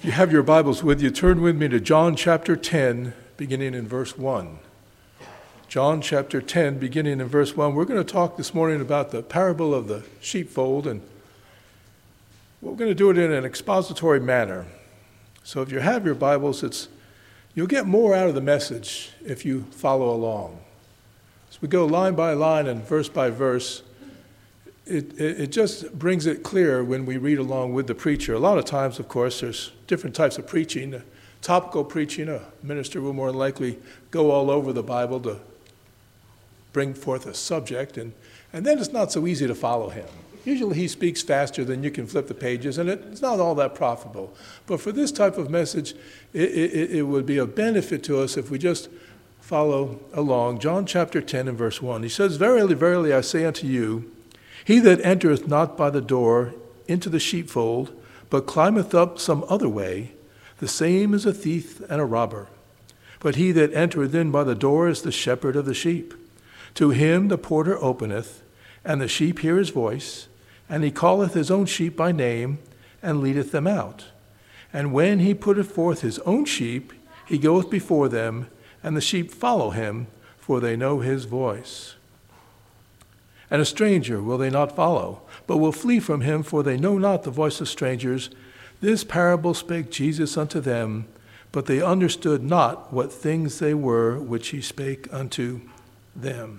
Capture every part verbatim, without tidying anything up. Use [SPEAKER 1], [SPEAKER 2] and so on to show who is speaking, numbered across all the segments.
[SPEAKER 1] You have your Bibles with you. Turn with me to John chapter ten, beginning in verse one. John chapter ten, beginning in verse one. We're going to talk this morning about the parable of the sheepfold, and we're going to do it in an expository manner. So if you have your Bibles, it's you'll get more out of the message if you follow along. As we go line by line and verse by verse, It, it it just brings it clear when we read along with the preacher. A lot of times, of course, there's different types of preaching. Topical preaching, a minister will more likely go all over the Bible to bring forth a subject, and, and then it's not so easy to follow him. Usually he speaks faster than you can flip the pages, and it, it's not all that profitable. But for this type of message, it, it, it would be a benefit to us if we just follow along. John chapter ten and verse one. He says, "Verily, verily, I say unto you, he that entereth not by the door into the sheepfold, but climbeth up some other way, the same is a thief and a robber. But he that entereth in by the door is the shepherd of the sheep. To him the porter openeth, and the sheep hear his voice, and he calleth his own sheep by name, and leadeth them out. And when he putteth forth his own sheep, he goeth before them, and the sheep follow him, for they know his voice. And a stranger will they not follow, but will flee from him, for they know not the voice of strangers. This parable spake Jesus unto them, but they understood not what things they were which he spake unto them."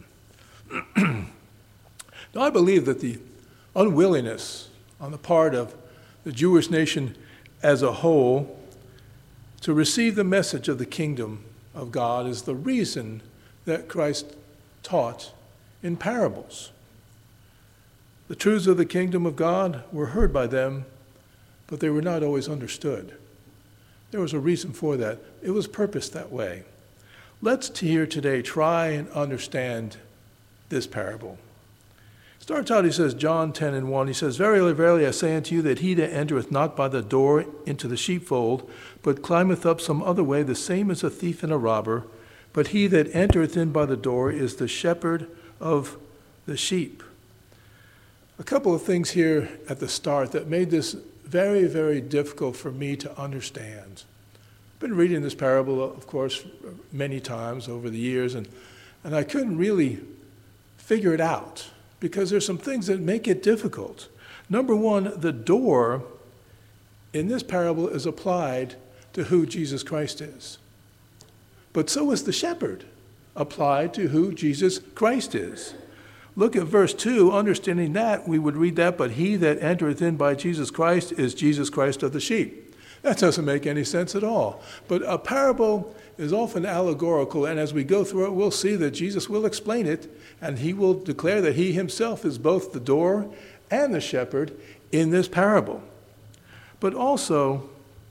[SPEAKER 1] Now I believe that the unwillingness on the part of the Jewish nation as a whole to receive the message of the kingdom of God is the reason that Christ taught in parables. The truths of the kingdom of God were heard by them, but they were not always understood. There was a reason for that. It was purposed that way. Let's here today try and understand this parable. Starts out, he says, John ten and one, he says, "Verily, verily, I say unto you, that he that entereth not by the door into the sheepfold, but climbeth up some other way, the same is a thief and a robber. But he that entereth in by the door is the shepherd of the sheep." A couple of things here at the start that made this very, very difficult for me to understand. I've been reading this parable, of course, many times over the years, and, and I couldn't really figure it out because there's some things that make it difficult. Number one, the door in this parable is applied to who Jesus Christ is. But so is the shepherd applied to who Jesus Christ is. Look at verse two. Understanding that, we would read that, "But he that entereth in by Jesus Christ is Jesus Christ of the sheep." That doesn't make any sense at all. But a parable is often allegorical, and as we go through it, we'll see that Jesus will explain it, and he will declare that he himself is both the door and the shepherd in this parable. But also,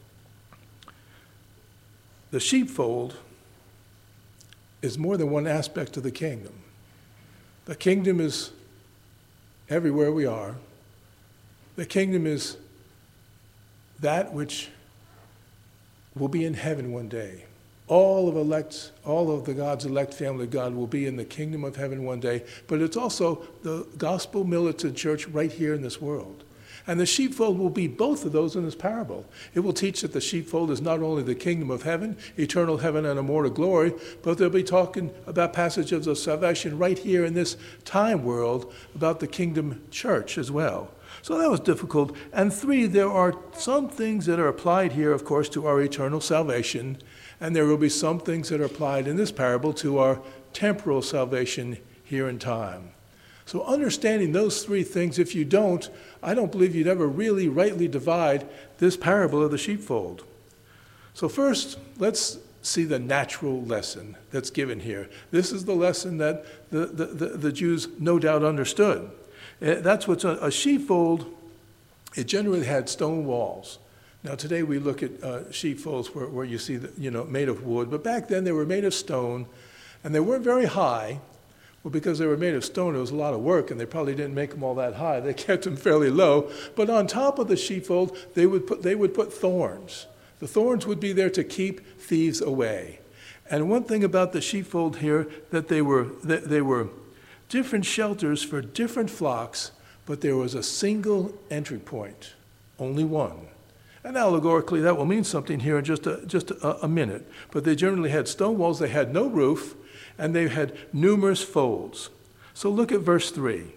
[SPEAKER 1] the sheepfold is more than one aspect of the kingdom. The kingdom is everywhere we are. The kingdom is that which will be in heaven one day. All of elect, all of the God's elect family of God will be in the kingdom of heaven one day. But it's also the gospel militant church right here in this world. And the sheepfold will be both of those in this parable. It will teach that the sheepfold is not only the kingdom of heaven, eternal heaven and immortal glory, but they'll be talking about passages of salvation right here in this time world about the kingdom church as well. So that was difficult. And three, there are some things that are applied here, of course, to our eternal salvation, and there will be some things that are applied in this parable to our temporal salvation here in time. So understanding those three things, if you don't, I don't believe you'd ever really rightly divide this parable of the sheepfold. So first, let's see the natural lesson that's given here. This is the lesson that the, the, the, the Jews no doubt understood. That's what's a, a sheepfold. It generally had stone walls. Now today we look at uh, sheepfolds where, where you see, the, you know, made of wood, but back then they were made of stone, and they weren't very high. Well, because they were made of stone, it was a lot of work, and they probably didn't make them all that high. They kept them fairly low. But on top of the sheepfold, they would put, they would put thorns. The thorns would be there to keep thieves away. And one thing about the sheepfold here, that they were, that they were different shelters for different flocks, but there was a single entry point, only one. And allegorically, that will mean something here in just a, just a, a minute. But they generally had stone walls, they had no roof, and they had numerous folds. So look at verse three.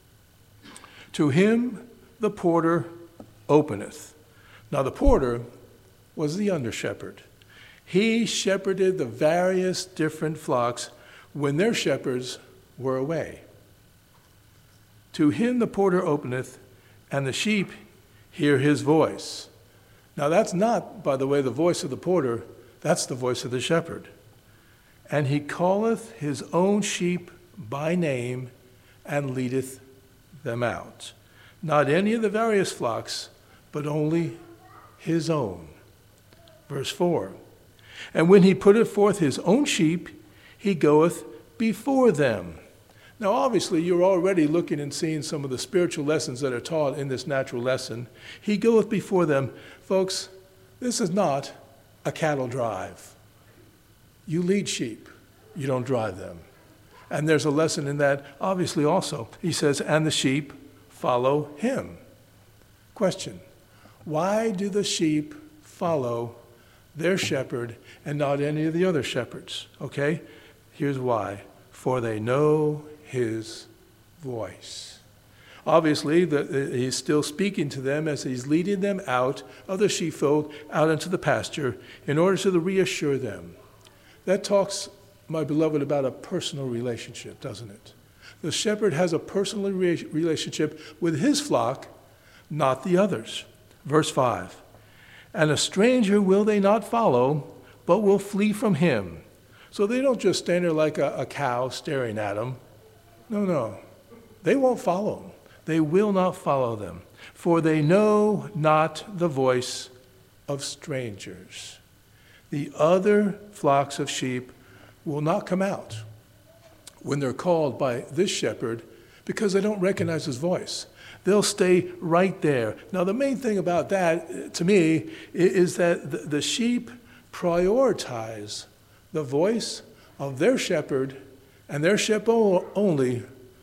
[SPEAKER 1] To him the porter openeth. Now the porter was the under-shepherd. He shepherded the various different flocks when their shepherds were away. To him the porter openeth, and the sheep hear his voice. Now that's not, by the way, the voice of the porter, that's the voice of the shepherd. And he calleth his own sheep by name, and leadeth them out. Not any of the various flocks, but only his own. Verse four. And when he putteth forth his own sheep, he goeth before them. Now, obviously, you're already looking and seeing some of the spiritual lessons that are taught in this natural lesson. He goeth before them. Folks, this is not a cattle drive. You lead sheep. You don't drive them. And there's a lesson in that, obviously, also. He says, and the sheep follow him. Question, why do the sheep follow their shepherd and not any of the other shepherds? Okay, here's why. For they know his voice. Obviously, the, he's still speaking to them as he's leading them out of the sheepfold, out into the pasture, in order to reassure them. That talks, my beloved, about a personal relationship, doesn't it? The shepherd has a personal re- relationship with his flock, not the others. Verse five. And a stranger will they not follow, but will flee from him. So they don't just stand there like a, a cow staring at him. No, no. They won't follow him. They will not follow them. For they know not the voice of strangers. The other flocks of sheep will not come out when they're called by this shepherd because they don't recognize his voice. They'll stay right there. Now, the main thing about that, to me, is that the sheep prioritize the voice of their shepherd and their shepherd only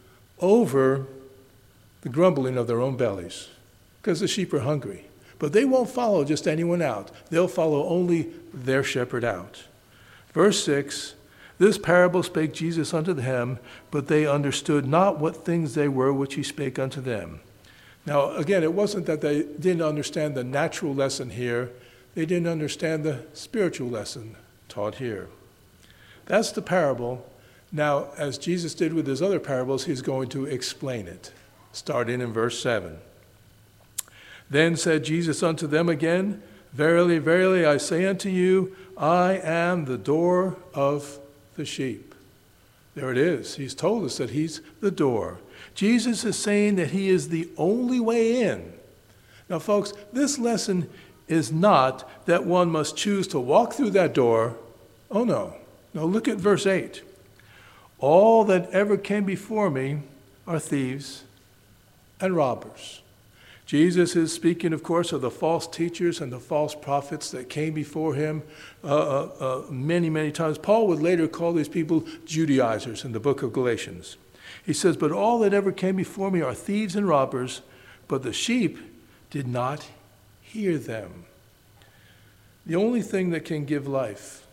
[SPEAKER 1] over the grumbling of their own bellies, because the sheep are hungry. But they won't follow just anyone out. They'll follow only their shepherd out. Verse six, this parable spake Jesus unto them, but they understood not what things they were which he spake unto them. Now, again, it wasn't that they didn't understand the natural lesson here. They didn't understand the spiritual lesson taught here. That's the parable. Now, as Jesus did with his other parables, he's going to explain it, starting in verse seven. Then said Jesus unto them again, Verily, verily, I say unto you, I am the door of the sheep. There it is. He's told us that he's the door. Jesus is saying that he is the only way in. Now, folks, this lesson is not that one must choose to walk through that door. Oh, no. No, look at verse eight. All that ever came before me are thieves and robbers. Jesus is speaking, of course, of the false teachers and the false prophets that came before him uh, uh, uh, many, many times. Paul would later call these people Judaizers in the book of Galatians. He says, but all that ever came before me are thieves and robbers, but the sheep did not hear them. The only thing that can give life,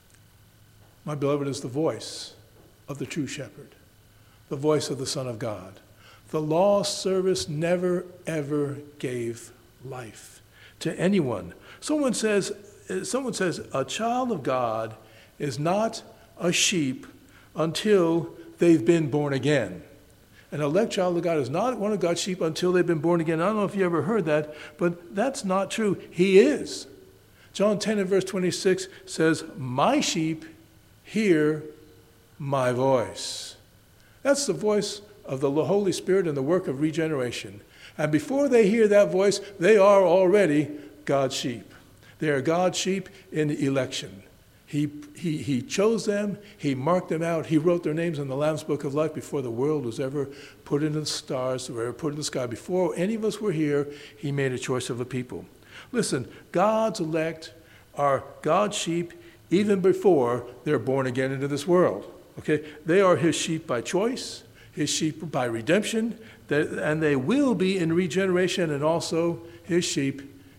[SPEAKER 1] my beloved, is the voice of the true shepherd, the voice of the Son of God. The law service never, ever gave life to anyone. Someone says, someone says a child of God is not a sheep until they've been born again. An elect child of God is not one of God's sheep until they've been born again. I don't know if you ever heard that, but that's not true. He is. John ten and verse twenty-six says, my sheep hear my voice. That's the voice of the Holy Spirit and the work of regeneration. And before they hear that voice, they are already God's sheep. They are God's sheep in election. He, he, he chose them. He marked them out. He wrote their names in the Lamb's Book of Life before the world was ever put into the stars, or ever put in the sky. Before any of us were here, he made a choice of a people. Listen, God's elect are God's sheep even before they're born again into this world. Okay? They are his sheep by choice, his sheep by redemption, and they will be in regeneration, and also his sheep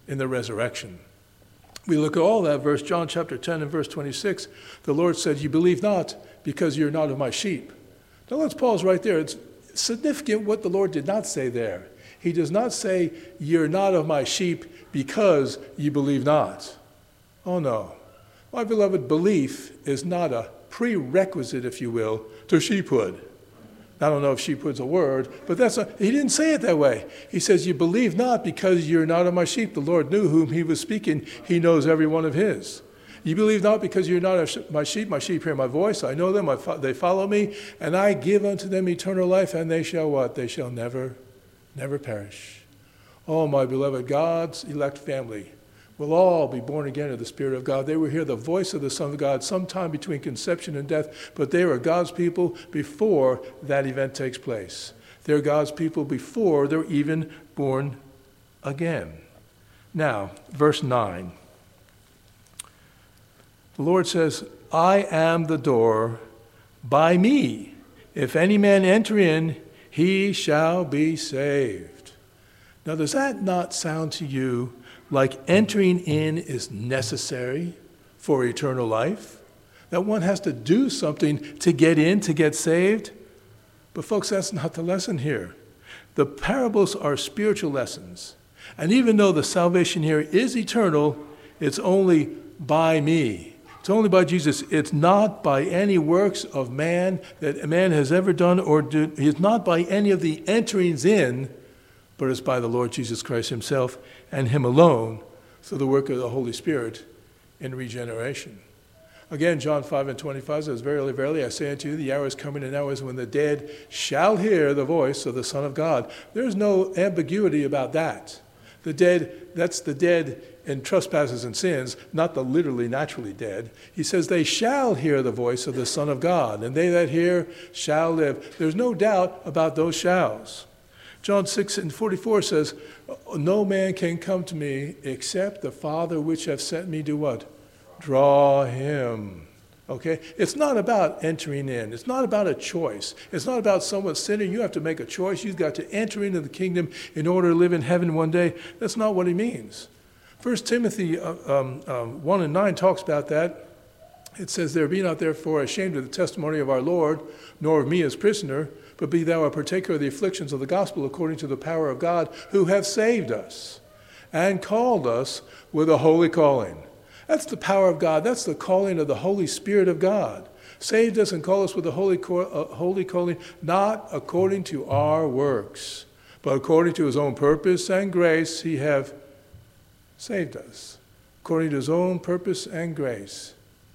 [SPEAKER 1] in the resurrection. We look at all that verse, John chapter ten and verse twenty-six. The Lord said, you believe not because you're not of my sheep. Now let's pause right there. It's significant what the Lord did not say there. He does not say, you're not of my sheep because you believe not. Oh no. My beloved, belief is not a prerequisite, if you will, to sheephood. I don't know if sheephood's a word, but that's a, he didn't say it that way. He says, you believe not because you're not of my sheep. The Lord knew whom he was speaking. He knows every one of his. You believe not because you're not of my sheep. My sheep hear my voice. I know them. I fo- they follow me. And I give unto them eternal life. And they shall what? They shall never, never perish. Oh, my beloved, God's elect family will all be born again of the Spirit of God. They will hear the voice of the Son of God sometime between conception and death, but they are God's people before that event takes place. They're God's people before they're even born again. Now, verse nine. The Lord says, I am the door. By me, if any man enter in, he shall be saved. Now, does that not sound to you like entering in is necessary for eternal life? That one has to do something to get in, to get saved? But folks, that's not the lesson here. The parables are spiritual lessons. And even though the salvation here is eternal, it's only by me. It's only by Jesus. It's not by any works of man that a man has ever done or do. It's not by any of the enterings in, but it's by the Lord Jesus Christ himself and him alone through the work of the Holy Spirit in regeneration. Again, John five and twenty-five says, verily, verily, I say unto you, the hour is coming and now is when the dead shall hear the voice of the Son of God. There's no ambiguity about that. The dead, that's the dead in trespasses and sins, not the literally, naturally dead. He says they shall hear the voice of the Son of God, and they that hear shall live. There's no doubt about those shalls. John six and forty-four says, no man can come to me except the Father which hath sent me do what? Draw him. Okay? It's not about entering in. It's not about a choice. It's not about someone sinning. You have to make a choice. You've got to enter into the kingdom in order to live in heaven one day. That's not what he means. First Timothy uh, um, um, one and nine talks about that. It says, there be not therefore ashamed of the testimony of our Lord, nor of me as prisoner, but be thou a partaker of the afflictions of the gospel according to the power of God, who hath saved us and called us with a holy calling. That's the power of God. That's the calling of the Holy Spirit of God. Saved us and called us with a holy, uh, holy calling, not according to our works, but according to his own purpose and grace, he have saved us. According to his own purpose and grace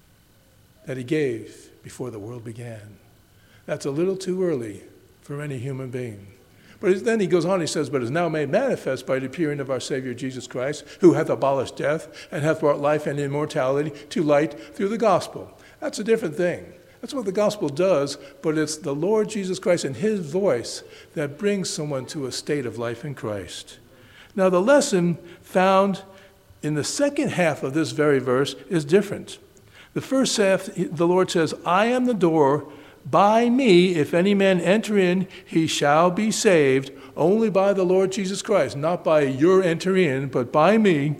[SPEAKER 1] that he gave before the world began. That's a little too early for any human being. But then he goes on, he says, but is now made manifest by the appearing of our Savior Jesus Christ, who hath abolished death and hath brought life and immortality to light through the gospel. That's a different thing. That's what the gospel does, but it's the Lord Jesus Christ and his voice that brings someone to a state of life in Christ. Now the lesson found in the second half of this very verse is different. The first half, the Lord says, I am the door. By me, if any man enter in, he shall be saved, only by the Lord Jesus Christ, not by your enter in, but by me.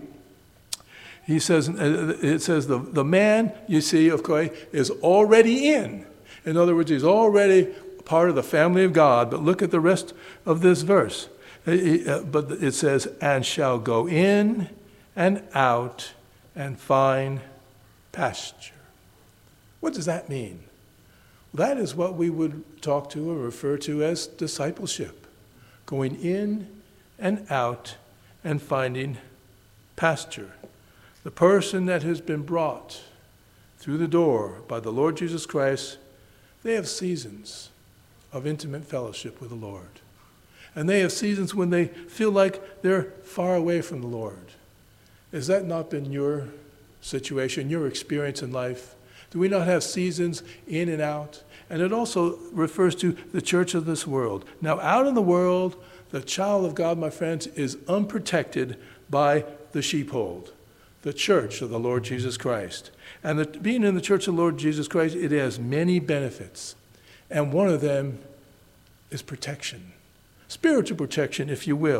[SPEAKER 1] He says, it says the, the man, you see, okay, is already in. In other words, he's already part of the family of God. But look at the rest of this verse. But it says, and shall go in and out and find pasture. What does that mean? That is what we would talk to or refer to as discipleship. Going in and out and finding pasture. The person that has been brought through the door by the Lord Jesus Christ, they have seasons of intimate fellowship with the Lord. And they have seasons when they feel like they're far away from the Lord. Has that not been your situation, your experience in life? Do we not have seasons in and out? And it also refers to the church of this world. Now, out in the world, the child of God, my friends, is unprotected by the sheepfold, the church of the Lord Jesus Christ. And the, being in the church of the Lord Jesus Christ, it has many benefits. And one of them is protection. Spiritual protection, if you will.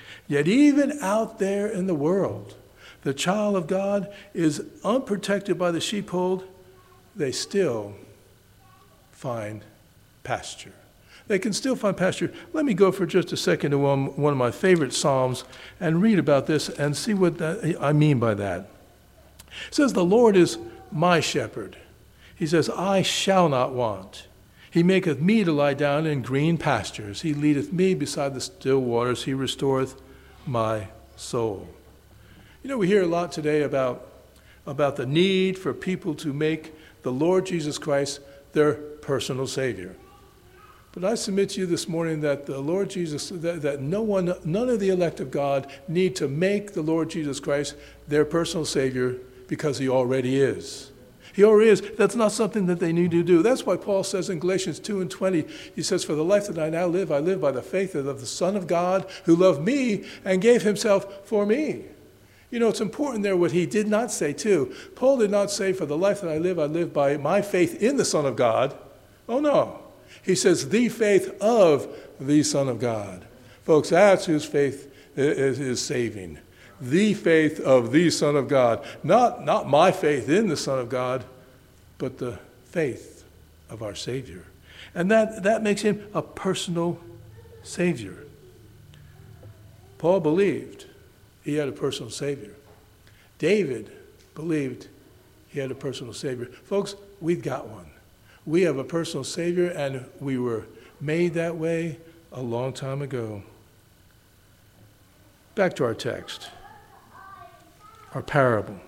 [SPEAKER 1] Yet even out there in the world, the child of God is unprotected by the sheepfold, they still find pasture. They can still find pasture. Let me go for just a second to one, one of my favorite Psalms and read about this and see what that, I mean by that. It says, the Lord is my shepherd. He says, I shall not want. He maketh me to lie down in green pastures. He leadeth me beside the still waters. He restoreth my soul. You know, we hear a lot today about, about the need for people to make the Lord Jesus Christ their personal Savior. But I submit to you this morning that the Lord Jesus, that, that no one, none of the elect of God need to make the Lord Jesus Christ their personal Savior because he already is. He already is. That's not something that they need to do. That's why Paul says in Galatians two and twenty, he says, for the life that I now live, I live by the faith of the Son of God who loved me and gave himself for me. You know, it's important there what he did not say too. Paul did not say, for the life that I live, I live by my faith in the Son of God. Oh no. He says, the faith of the Son of God. Folks, that's whose faith is, is saving. The faith of the Son of God. Not, not my faith in the Son of God, but the faith of our Savior. And that, that makes him a personal Savior. Paul believed he had a personal Savior. David believed he had a personal Savior. Folks, we've got one. We have a personal Savior, and we were made that way a long time ago. Back to our text, our parable.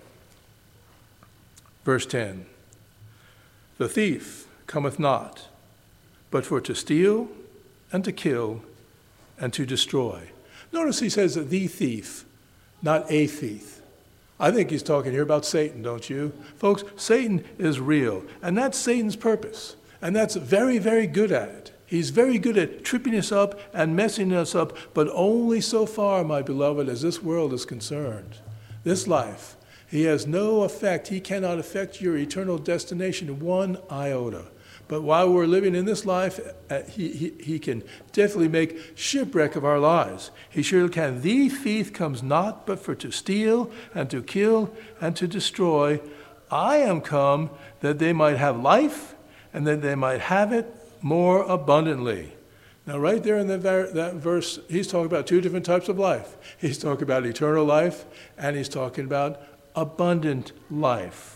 [SPEAKER 1] Verse ten. The thief cometh not, but for to steal and to kill and to destroy. Notice he says the thief, not a thief. I think he's talking here about Satan, don't you? Folks, Satan is real, and that's Satan's purpose, and that's very, very good at it. He's very good at tripping us up and messing us up, but only so far, my beloved, as this world is concerned. This life, he has no effect. He cannot affect your eternal destination one iota. But while we're living in this life, uh, he, he, he can definitely make shipwreck of our lives. He surely can. The thief comes not but for to steal and to kill and to destroy. I am come that they might have life and that they might have it more abundantly. Now right there in that, ver- that verse, he's talking about two different types of life. He's talking about eternal life and he's talking about abundant life.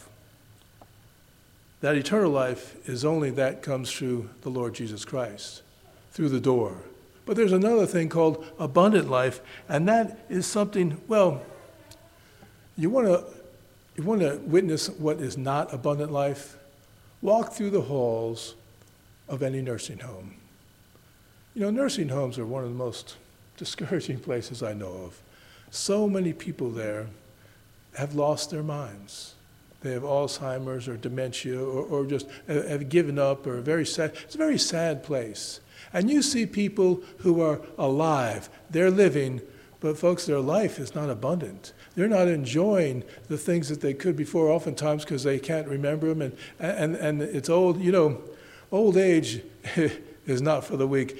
[SPEAKER 1] That eternal life is only that comes through the Lord Jesus Christ, through the door. But there's another thing called abundant life, and that is something, well, you want to you want to witness what is not abundant life? Walk through the halls of any nursing home. You know, nursing homes are one of the most discouraging places I know of. So many people there have lost their minds. They have Alzheimer's or dementia or, or just have given up or very sad. It's a very sad place. And you see people who are alive. They're living, but folks, their life is not abundant. They're not enjoying the things that they could before, oftentimes because they can't remember them. And, and, and it's old, you know, old age is not for the weak.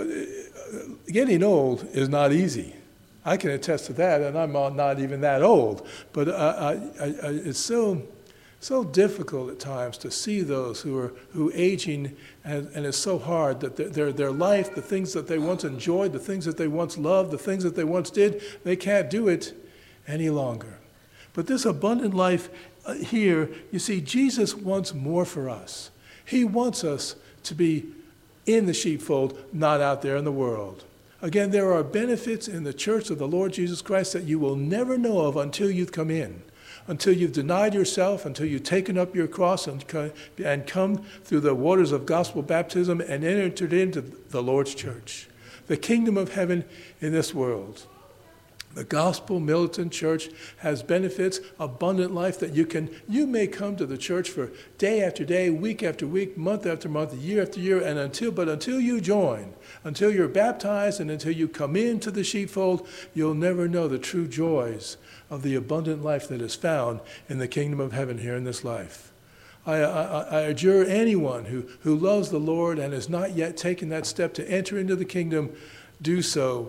[SPEAKER 1] Getting old is not easy. I can attest to that, and I'm not even that old. But uh, I, I, it's so so difficult at times to see those who are who aging, and, and it's so hard that their their life, the things that they once enjoyed, the things that they once loved, the things that they once did, they can't do it any longer. But this abundant life uh, here, you see, Jesus wants more for us. He wants us to be in the sheepfold, not out there in the world. Again, there are benefits in the church of the Lord Jesus Christ that you will never know of until you've come in, until you've denied yourself, until you've taken up your cross and, and come through the waters of gospel baptism and entered into the Lord's church, the kingdom of heaven in this world. The gospel militant church has benefits, abundant life that you can, you may come to the church for day after day, week after week, month after month, year after year, and until, but until you join, until you're baptized and until you come into the sheepfold, you'll never know the true joys of the abundant life that is found in the kingdom of heaven here in this life. I, I, I adjure anyone who, who loves the Lord and has not yet taken that step to enter into the kingdom, do so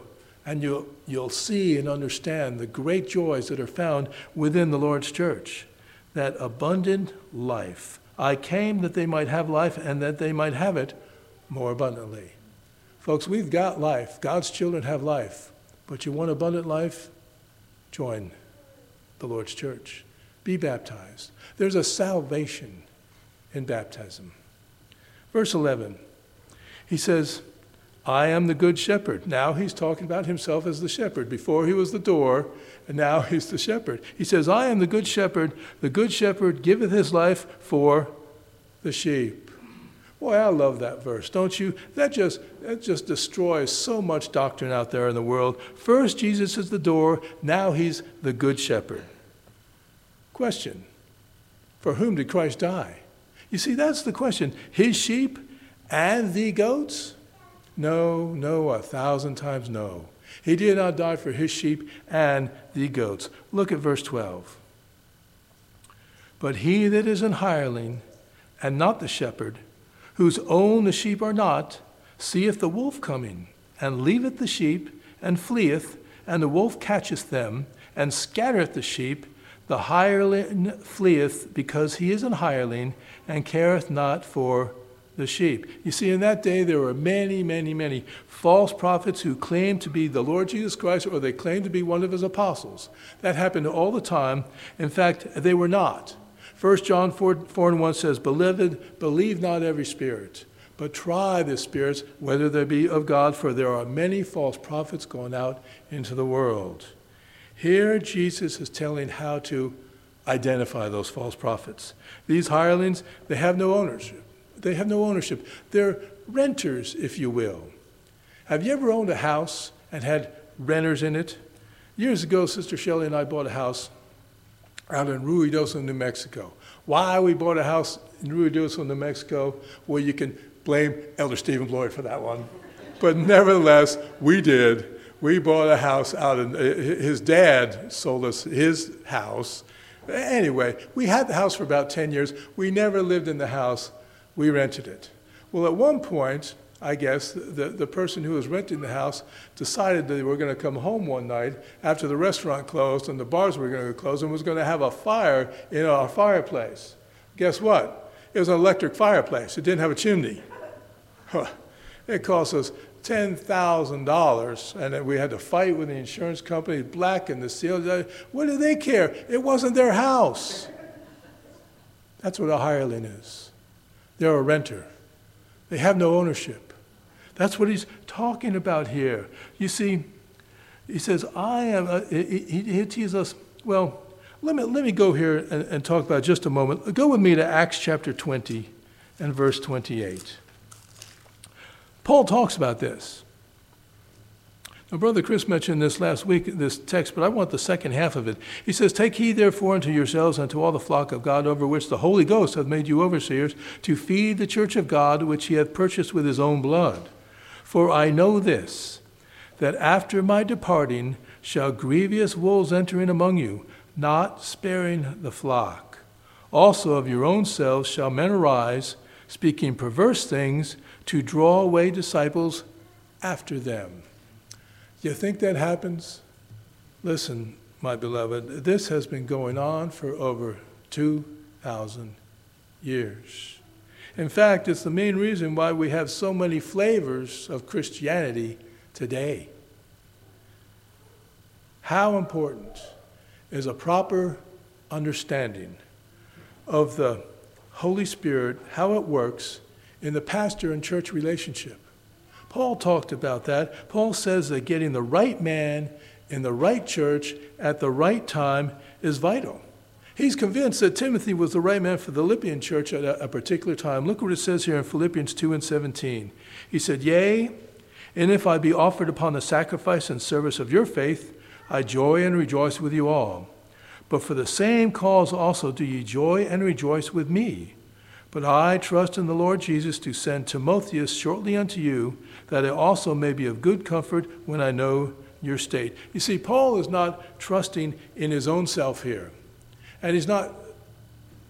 [SPEAKER 1] And you'll, you'll see and understand the great joys that are found within the Lord's church. That abundant life. I came that they might have life and that they might have it more abundantly. Folks, we've got life. God's children have life. But you want abundant life? Join the Lord's church. Be baptized. There's a salvation in baptism. Verse eleven, he says, I am the good shepherd. Now he's talking about himself as the shepherd. Before he was the door, and now he's the shepherd. He says, I am the good shepherd. The good shepherd giveth his life for the sheep. Boy, I love that verse, don't you? That just, that just destroys so much doctrine out there in the world. First, Jesus is the door. Now he's the good shepherd. Question, for whom did Christ die? You see, that's the question. His sheep and the goats? No, no, a thousand times no. He did not die for his sheep and the goats. Look at verse twelve. But he that is an hireling, and not the shepherd, whose own the sheep are not, seeth the wolf coming, and leaveth the sheep, and fleeth, and the wolf catcheth them, and scattereth the sheep. The hireling fleeth, because he is an hireling, and careth not for the sheep. You see, in that day, there were many, many, many false prophets who claimed to be the Lord Jesus Christ, or they claimed to be one of his apostles. That happened all the time. In fact, they were not. First John four, four and one says, Beloved, believe not every spirit, but try the spirits, whether they be of God, for there are many false prophets going out into the world. Here, Jesus is telling how to identify those false prophets. These hirelings, they have no ownership. They have no ownership. They're renters, if you will. Have you ever owned a house and had renters in it? Years ago, Sister Shelley and I bought a house out in Ruidoso, New Mexico. Why we bought a house in Ruidoso, New Mexico? Well, you can blame Elder Stephen Floyd for that one. But nevertheless, we did. We bought a house out in, his dad sold us his house. Anyway, we had the house for about ten years. We never lived in the house. We rented it. Well, at one point, I guess, the, the person who was renting the house decided that they were going to come home one night after the restaurant closed and the bars were going to close and was going to have a fire in our fireplace. Guess what? It was an electric fireplace. It didn't have a chimney. Huh. It cost us ten thousand dollars, and then we had to fight with the insurance company, blacken the seal. What do they care? It wasn't their house. That's what a hireling is. They're a renter. They have no ownership. That's what he's talking about here. You see, he says, I am, a, he, he teases us, well, let me, let me go here and, and talk about just a moment. Go with me to Acts chapter twenty and verse twenty-eight. Paul talks about this. Now, Brother Chris mentioned this last week, this text, but I want the second half of it. He says, Take heed therefore unto yourselves and to all the flock of God over which the Holy Ghost hath made you overseers, to feed the church of God which he hath purchased with his own blood. For I know this, that after my departing shall grievous wolves enter in among you, not sparing the flock. Also of your own selves shall men arise, speaking perverse things, to draw away disciples after them. You think that happens? Listen, my beloved, this has been going on for over two thousand years. In fact, it's the main reason why we have so many flavors of Christianity today. How important is a proper understanding of the Holy Spirit, how it works in the pastor and church relationship? Paul talked about that. Paul says that getting the right man in the right church at the right time is vital. He's convinced that Timothy was the right man for the Philippian church at a, a particular time. Look what it says here in Philippians two and seventeen. He said, Yea, and if I be offered upon the sacrifice and service of your faith, I joy and rejoice with you all. But for the same cause also do ye joy and rejoice with me. But I trust in the Lord Jesus to send Timotheus shortly unto you, that I also may be of good comfort when I know your state. You see, Paul is not trusting in his own self here. And he's not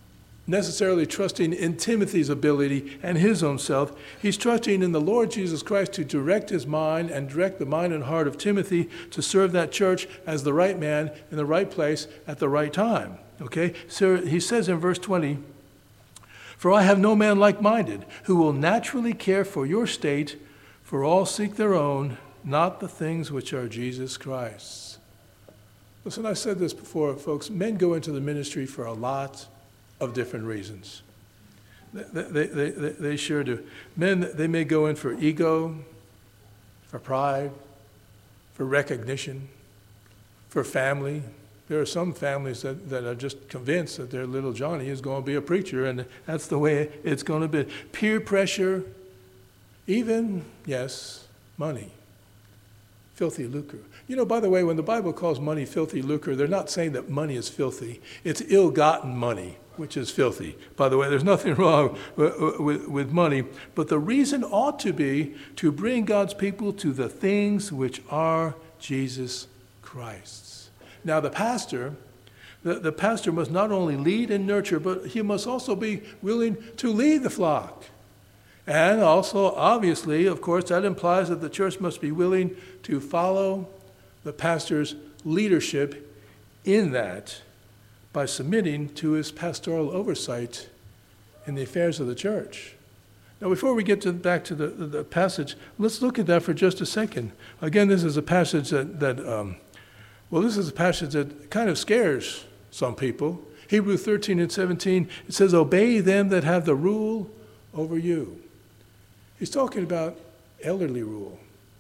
[SPEAKER 1] necessarily trusting in Timothy's ability and his own self. He's trusting in the Lord Jesus Christ to direct his mind and direct the mind and heart of Timothy to serve that church as the right man in the right place at the right time. Okay? So he says in verse twenty, "For I have no man like-minded who will naturally care for your state, for all seek their own, not the things which are Jesus Christ's." Listen, I said this before, folks. Men go into the ministry for a lot of different reasons. They, they, they, they, they sure do. Men, they may go in for ego, for pride, for recognition, for family. There are some families that, that are just convinced that their little Johnny is going to be a preacher, and that's the way it's going to be. Peer pressure, even, yes, money. Filthy lucre. You know, by the way, when the Bible calls money filthy lucre, they're not saying that money is filthy. It's ill-gotten money, which is filthy. By the way, there's nothing wrong with, with, with money, but the reason ought to be to bring God's people to the things which are Jesus Christ's. Now, the pastor, the, the pastor must not only lead and nurture, but he must also be willing to lead the flock. And also, obviously, of course, that implies that the church must be willing to follow the pastor's leadership in that by submitting to his pastoral oversight in the affairs of the church. Now, before we get to, back to the, the, the passage, let's look at that for just a second. Again, this is a passage that, that um, well, this is a passage that kind of scares some people. Hebrews thirteen and seventeen, it says, "Obey them that have the rule over you." He's talking about elderly rule.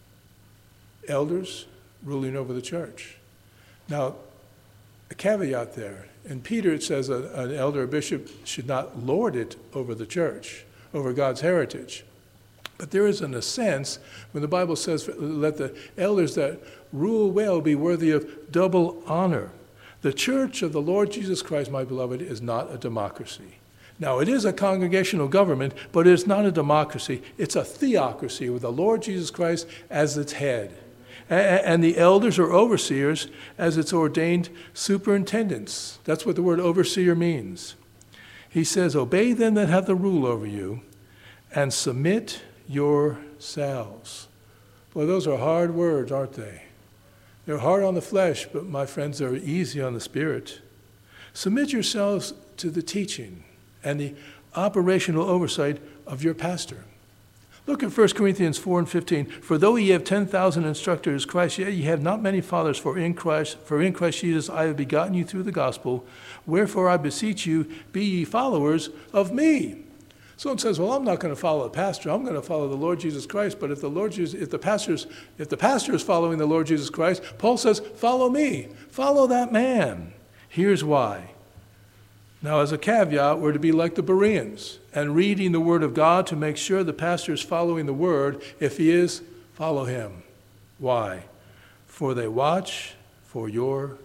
[SPEAKER 1] Elders ruling over the church. Now, a caveat there. In Peter, it says a, an elder or bishop should not lord it over the church, over God's heritage. But there is, in a sense, when the Bible says, let the elders that rule well be worthy of double honor. The church of the Lord Jesus Christ, my beloved, is not a democracy. Now, it is a congregational government, but it's not a democracy. It's a theocracy with the Lord Jesus Christ as its head, and the elders or overseers as its ordained superintendents. That's what the word overseer means. He says, "Obey them that have the rule over you, and submit yourselves." Boy, those are hard words, aren't they? They're hard on the flesh, but my friends, they're easy on the spirit. Submit yourselves to the teaching and the operational oversight of your pastor. Look at First Corinthians four and fifteen. "For though ye have ten thousand instructors, Christ, yet ye have not many fathers, for in Christ, for in Christ Jesus I have begotten you through the gospel. Wherefore I beseech you, be ye followers of me." Someone says, "Well, I'm not going to follow the pastor. I'm going to follow the Lord Jesus Christ." But if the Lord Jesus, if the pastor's, if the pastor is following the Lord Jesus Christ, Paul says, "Follow me. Follow that man." Here's why. Now, as a caveat, we're to be like the Bereans and reading the Word of God to make sure the pastor is following the Word. If he is, follow him. Why? For they watch for your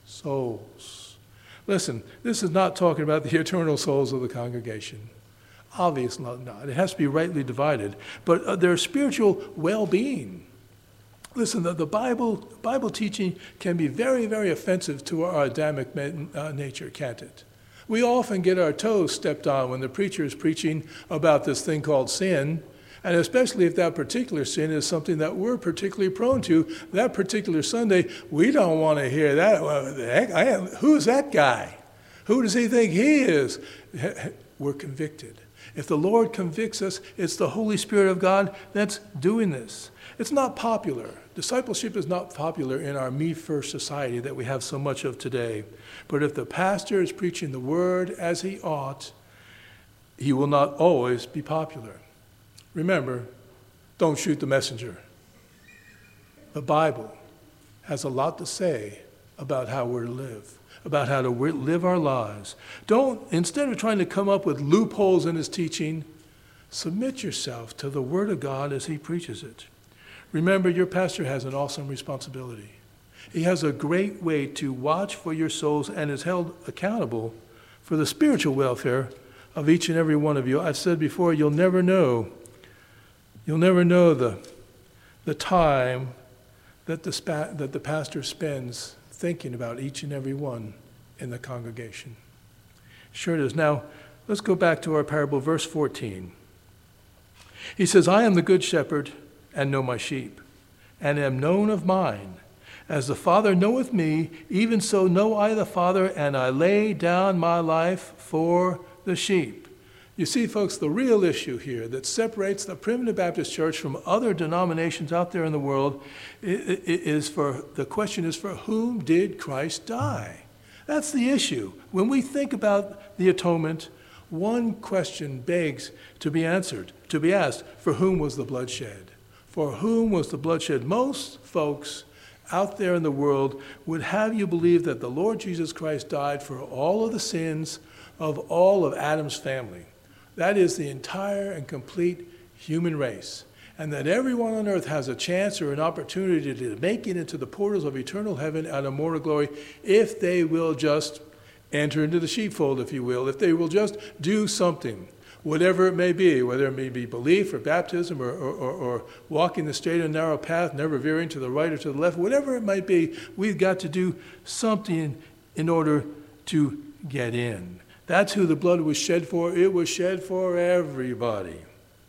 [SPEAKER 1] souls. Listen, this is not talking about the eternal souls of the congregation. Obviously not. It has to be rightly divided. But uh, their spiritual well-being. Listen, the, the Bible Bible teaching can be very, very offensive to our Adamic uh, nature, can't it? We often get our toes stepped on when the preacher is preaching about this thing called sin, and especially if that particular sin is something that we're particularly prone to. That particular Sunday, we don't want to hear that. Well, the heck, I am, who's that guy? Who does he think he is? We're convicted. If the Lord convicts us, it's the Holy Spirit of God that's doing this. It's not popular. Discipleship is not popular in our me-first society that we have so much of today. But if the pastor is preaching the word as he ought, he will not always be popular. Remember, don't shoot the messenger. The Bible has a lot to say about how we're to live, about how to live our lives. Don't, instead of trying to come up with loopholes in his teaching, submit yourself to the Word of God as he preaches it. Remember, your pastor has an awesome responsibility. He has a great way to watch for your souls and is held accountable for the spiritual welfare of each and every one of you. I've said before, you'll never know, you'll never know the, the time that the, spa, that the pastor spends thinking about each and every one in the congregation. Sure it is. Now, Let's go back to our parable, verse fourteen. He says, I am the good shepherd, and know my sheep, and am known of mine. As the Father knoweth me, even so know I the Father, and I lay down my life for the sheep. You see, folks, the real issue here that separates the Primitive Baptist Church from other denominations out there in the world is for, the question is, for whom did Christ die? That's the issue. When we think about the atonement, one question begs to be answered, to be asked, for whom was the blood shed? For whom was the blood shed? Most folks out there in the world would have you believe that the Lord Jesus Christ died for all of the sins of all of Adam's family. That is the entire and complete human race. And that everyone on earth has a chance or an opportunity to make it into the portals of eternal heaven and immortal glory if they will just enter into the sheepfold, if you will, if they will just do something, whatever it may be, whether it may be belief or baptism or, or, or, or walking the straight and narrow path, never veering to the right or to the left, whatever it might be, we've got to do something in order to get in. That's who the blood was shed for. It was shed for everybody.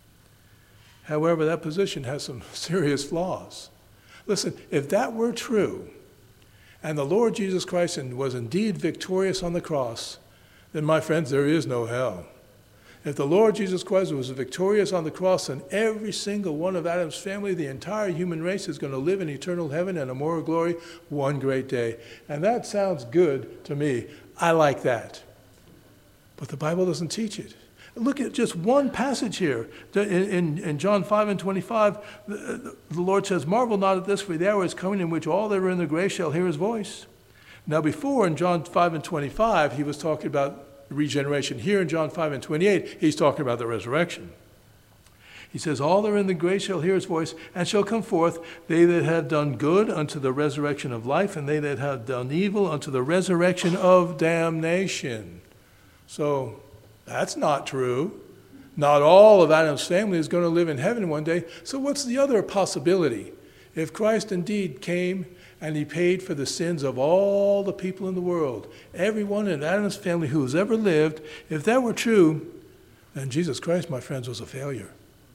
[SPEAKER 1] However, that position has some serious flaws. Listen, if that were true, and the Lord Jesus Christ was indeed victorious on the cross, then, my friends, there is no hell. If the Lord Jesus Christ was victorious on the cross, then every single one of Adam's family, the entire human race, is going to live in eternal heaven and immortal glory one great day. And that sounds good to me. I like that. But the Bible doesn't teach it. Look at just one passage here. In, in, in John five and twenty-five, the, the Lord says, marvel not at this, for the hour is coming in which all that are in the grave shall hear his voice. Now before, in John five and twenty-five, he was talking about regeneration. Here in John five and twenty-eight, he's talking about the resurrection. He says, all that are in the grave shall hear his voice, and shall come forth, they that have done good unto the resurrection of life, and they that have done evil unto the resurrection of damnation. So that's not true. Not all of Adam's family is going to live in heaven one day. So what's the other possibility? If Christ indeed came and he paid for the sins of all the people in the world, everyone in Adam's family who has ever lived, if that were true, then Jesus Christ, my friends, was a failure.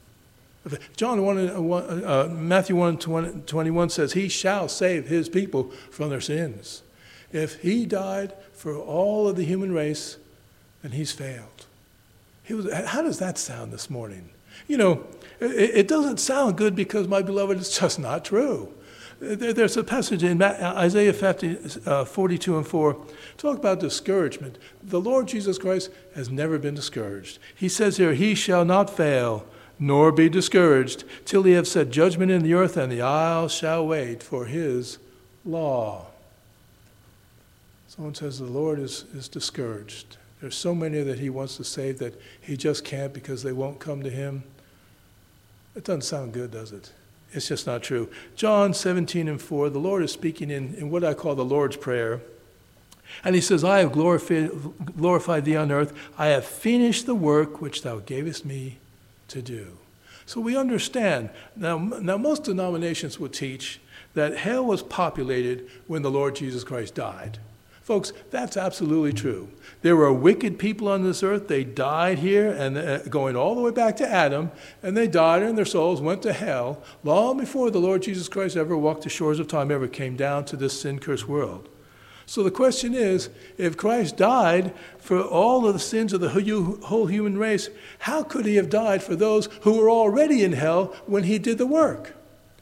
[SPEAKER 1] John one, uh, Matthew one twenty-one says, he shall save his people from their sins. If he died for all of the human race, then he's failed. He was, how does that sound this morning? You know, it, it doesn't sound good because, my beloved, it's just not true. There, there's a passage in Isaiah fifty, uh, forty-two and four, talk about discouragement. The Lord Jesus Christ has never been discouraged. He says here, he shall not fail, nor be discouraged, till he have set judgment in the earth, and the isles shall wait for his law. Someone says the Lord is, is discouraged. There's so many that he wants to save that he just can't because they won't come to him. It doesn't sound good, does it? It's just not true. John seventeen and four, the Lord is speaking in, in what I call the Lord's Prayer. And he says, I have glorified, glorified thee on earth. I have finished the work which thou gavest me to do. So we understand. Now, now most denominations would teach that hell was populated when the Lord Jesus Christ died. Folks, that's absolutely true. There were wicked people on this earth. They died here, and uh, going all the way back to Adam, and they died, and their souls went to hell long before the Lord Jesus Christ ever walked the shores of time, ever came down to this sin-cursed world. So the question is, if Christ died for all of the sins of the whole human race, how could he have died for those who were already in hell when he did the work?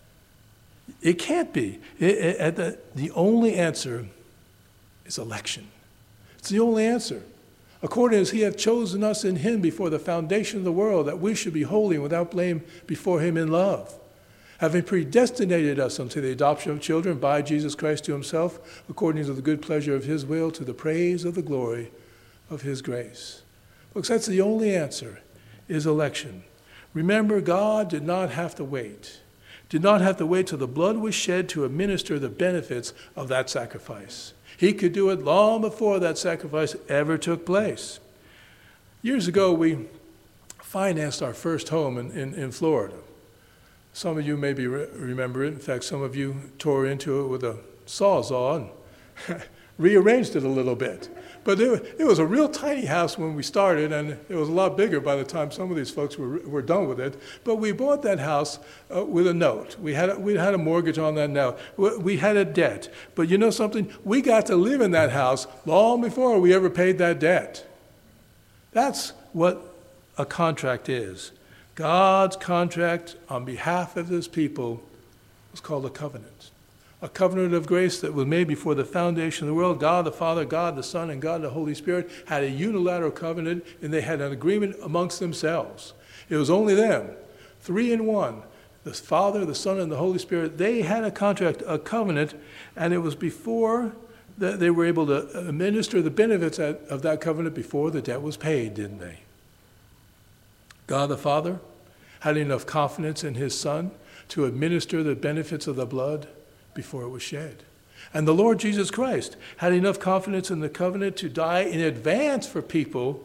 [SPEAKER 1] It can't be. It, it, the, the only answer is election. It's the only answer. According as he hath chosen us in him before the foundation of the world, that we should be holy and without blame before him in love, having predestinated us unto the adoption of children by Jesus Christ to himself, according to the good pleasure of his will, to the praise of the glory of his grace. Folks, that's the only answer, is election. Remember, God did not have to wait. Did not have to wait till the blood was shed to administer the benefits of that sacrifice. He could do it long before that sacrifice ever took place. Years ago, we financed our first home in, in, in Florida. Some of you maybe re- remember it. In fact, some of you tore into it with a sawzall. And rearranged it a little bit. But it, it was a real tiny house when we started, and it was a lot bigger by the time some of these folks were, were done with it. But we bought that house uh, with a note. We had a, we had a mortgage on that note. We, we had a debt. But you know something? We got to live in that house long before we ever paid that debt. That's what a contract is. God's contract on behalf of his people was called a covenant. A covenant of grace that was made before the foundation of the world. God the Father, God the Son, and God the Holy Spirit had a unilateral covenant, and they had an agreement amongst themselves. It was only them, three in one. The Father, the Son, and the Holy Spirit, they had a contract, a covenant, and it was before that they were able to administer the benefits of that covenant before the debt was paid, didn't they? God the Father had enough confidence in his Son to administer the benefits of the blood before it was shed. And the Lord Jesus Christ had enough confidence in the covenant to die in advance for people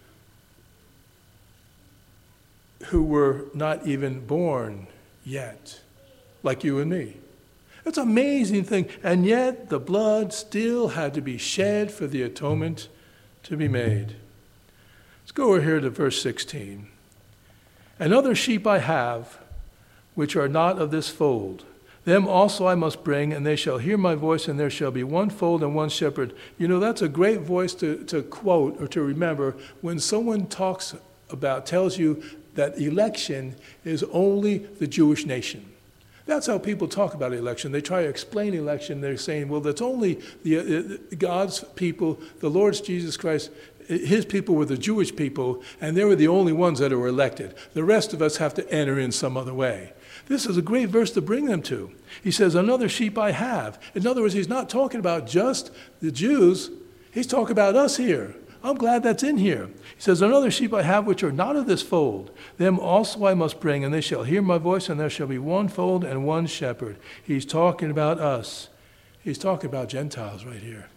[SPEAKER 1] who were not even born yet, like you and me. It's an amazing thing. And yet the blood still had to be shed for the atonement to be made. Let's go over here to verse sixteen. And other sheep I have, which are not of this fold. Them also I must bring, and they shall hear my voice, and there shall be one fold and one shepherd. You know, that's a great voice to, to quote or to remember when someone talks about, tells you that election is only the Jewish nation. That's how people talk about election. They try to explain election. They're saying, well, that's only the, uh, God's people, the Lord's Jesus Christ. His people were the Jewish people, and they were the only ones that were elected. The rest of us have to enter in some other way. This is a great verse to bring them to. He says, another sheep I have. In other words, he's not talking about just the Jews. He's talking about us here. I'm glad that's in here. He says, another sheep I have which are not of this fold. Them also I must bring, and they shall hear my voice, and there shall be one fold and one shepherd. He's talking about us. He's talking about Gentiles right here.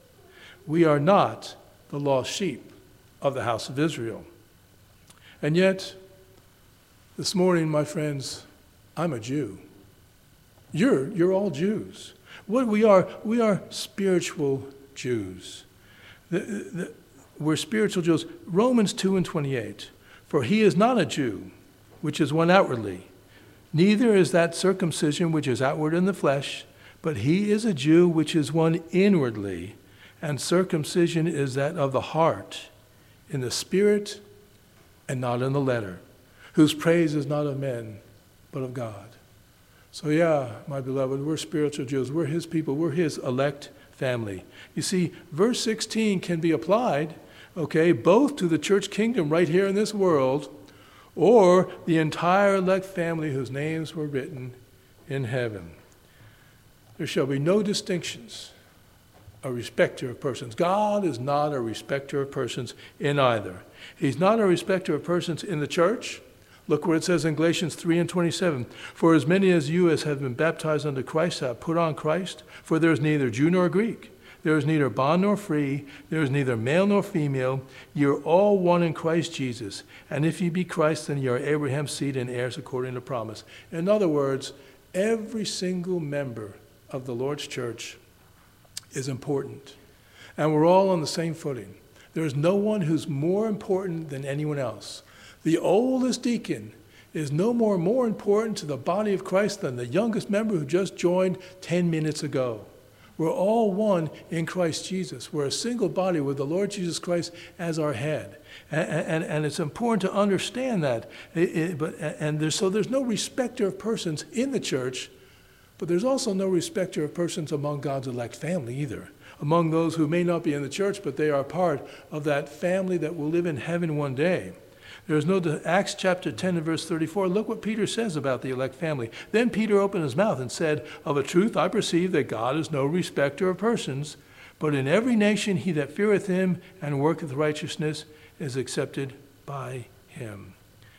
[SPEAKER 1] We are not the lost sheep of the house of Israel. And yet, this morning, my friends, I'm a Jew. You're, you're all Jews. What we are, we are spiritual Jews. The, the, we're spiritual Jews. Romans two and twenty-eight. For he is not a Jew, which is one outwardly. Neither is that circumcision which is outward in the flesh, but he is a Jew which is one inwardly. And circumcision is that of the heart, in the spirit and not in the letter, whose praise is not of men, but of God. So yeah, my beloved, we're spiritual Jews. We're his people. We're his elect family. You see, verse sixteen can be applied, okay, both to the church kingdom right here in this world, or the entire elect family whose names were written in heaven. There shall be no distinctions, a respecter of persons. God is not a respecter of persons in either. He's not a respecter of persons in the church. Look where it says in Galatians three and twenty-seven, for as many as you as have been baptized unto Christ have put on Christ, for there is neither Jew nor Greek, there is neither bond nor free, there is neither male nor female, ye are all one in Christ Jesus. And if ye be Christ, then ye are Abraham's seed and heirs according to promise. In other words, every single member of the Lord's church is important. And we're all on the same footing. There is no one who's more important than anyone else. The oldest deacon is no more more important to the body of Christ than the youngest member who just joined ten minutes ago. We're all one in Christ Jesus. We're a single body with the Lord Jesus Christ as our head. And, and, and it's important to understand that. It, it, but, and there's, so there's no respecter of persons in the church, but there's also no respecter of persons among God's elect family either. Among those who may not be in the church, but they are part of that family that will live in heaven one day. There is no, Acts chapter ten and verse thirty-four, look what Peter says about the elect family. Then Peter opened his mouth and said, of a truth I perceive that God is no respecter of persons, but in every nation he that feareth him and worketh righteousness is accepted by him.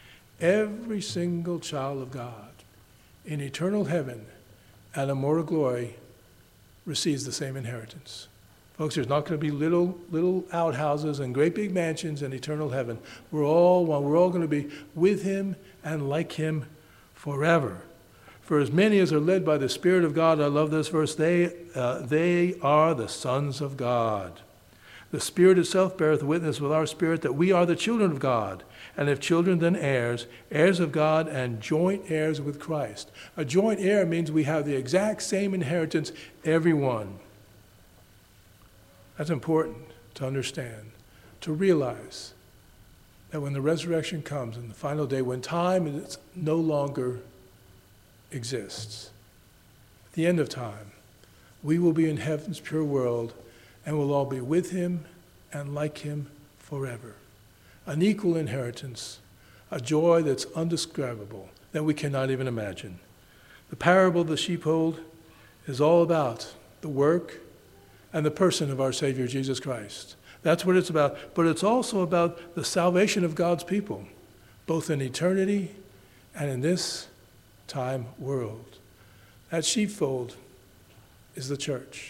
[SPEAKER 1] Every single child of God in eternal heaven and immortal glory receives the same inheritance. Folks, there's not going to be little little outhouses and great big mansions in eternal heaven. We're all one. We're all going to be with him and like him forever. For as many as are led by the Spirit of God, I love this verse, they, uh, they are the sons of God. The Spirit itself beareth witness with our spirit that we are the children of God. And if children, then heirs, heirs of God and joint heirs with Christ. A joint heir means we have the exact same inheritance, everyone. That's important to understand, to realize that when the resurrection comes in the final day, when time is no longer exists, at the end of time, we will be in heaven's pure world and will all be with him and like him forever. An equal inheritance, a joy that's undescribable, that we cannot even imagine. The parable of the sheepfold is all about the work and the person of our Savior Jesus Christ. That's what it's about. But it's also about the salvation of God's people, both in eternity and in this time world. That sheepfold is the church.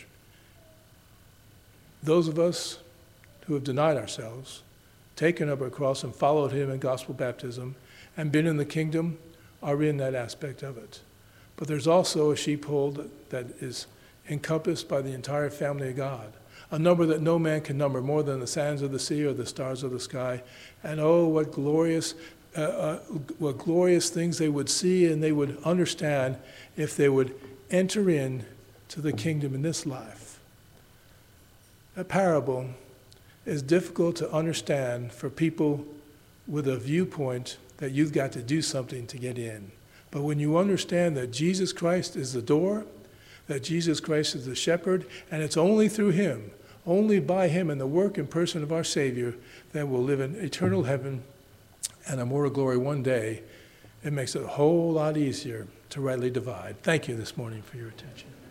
[SPEAKER 1] Those of us who have denied ourselves, taken up our cross and followed him in gospel baptism and been in the kingdom are in that aspect of it. But there's also a sheepfold that, that is encompassed by the entire family of God, a number that no man can number, more than the sands of the sea or the stars of the sky. And oh, what glorious, uh, uh, what glorious things they would see and they would understand if they would enter in to the kingdom in this life. That parable is difficult to understand for people with a viewpoint that you've got to do something to get in. But when you understand that Jesus Christ is the door, that Jesus Christ is the shepherd, and it's only through him, only by him and the work and person of our Savior that we'll live in eternal heaven and immortal glory one day, it makes it a whole lot easier to rightly divide. Thank you this morning for your attention.